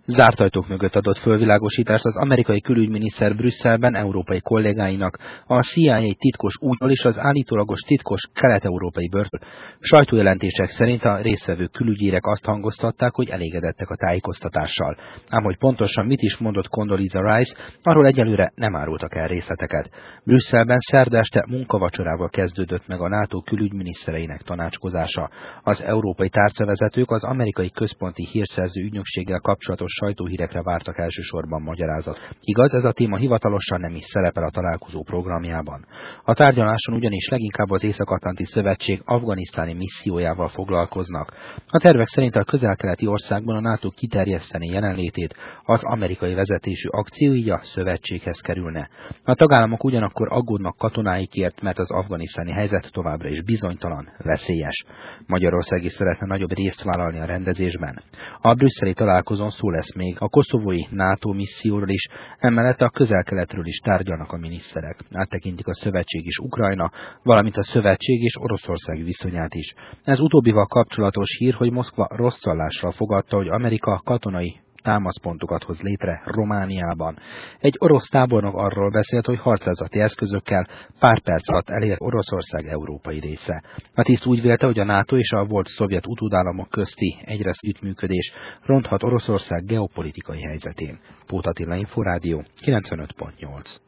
Zárt ajtók mögött adott fölvilágosítást az amerikai külügyminiszter Brüsszelben európai kollégáinak a CIA titkos útról és az állítólagos titkos kelet-európai börtön. Sajtójelentések szerint a résztvevő külügyérek azt hangoztatták, hogy elégedettek a tájékoztatással. Ám hogy pontosan mit is mondott Condoleezza Rice, arról egyelőre nem árultak el részleteket. Brüsszelben szerda este munkavacsorával kezdődött meg a NATO külügyminisztereinek tanácskozása. Az európai tárcavezetők az amerikai központi hírszerző ügynökséggel kapcsolatos sajtóhírekre vártak elsősorban magyarázat. Igaz, ez a téma hivatalosan nem is szerepel a találkozó programjában. A tárgyaláson ugyanis leginkább az Észak-Atlanti Szövetség afganisztáni missziójával foglalkoznak. A tervek szerint a közel-keleti országban a NATO kiterjeszteni jelenlétét, az amerikai vezetésű akció így a szövetséghez kerülne. A tagállamok ugyanakkor aggódnak katonáikért, mert az afganisztáni helyzet továbbra is bizonytalan, veszélyes. Magyarország is szeretne nagyobb részt vállalni a rendezésben. A brüsszeli találkozón szó lesz még a koszovói NATO misszióról is, emellett a közel-keletről is tárgyalnak a miniszterek. Áttekintik a szövetség és Ukrajna, valamint a szövetség és Oroszország viszonyát is. Ez utóbbival kapcsolatos hír, hogy Moszkva rosszallással fogadta, hogy Amerika katonai támaszpontokat hoz létre Romániában. Egy orosz tábornok arról beszélt, hogy harcászati eszközökkel pár perc alatt elér Oroszország európai része. A tiszt úgy vélte, hogy a NATO és a volt szovjet utódállamok közti egyre együttműködés ronthat Oroszország geopolitikai helyzetén. Póth Attila, Inforádió 95.8.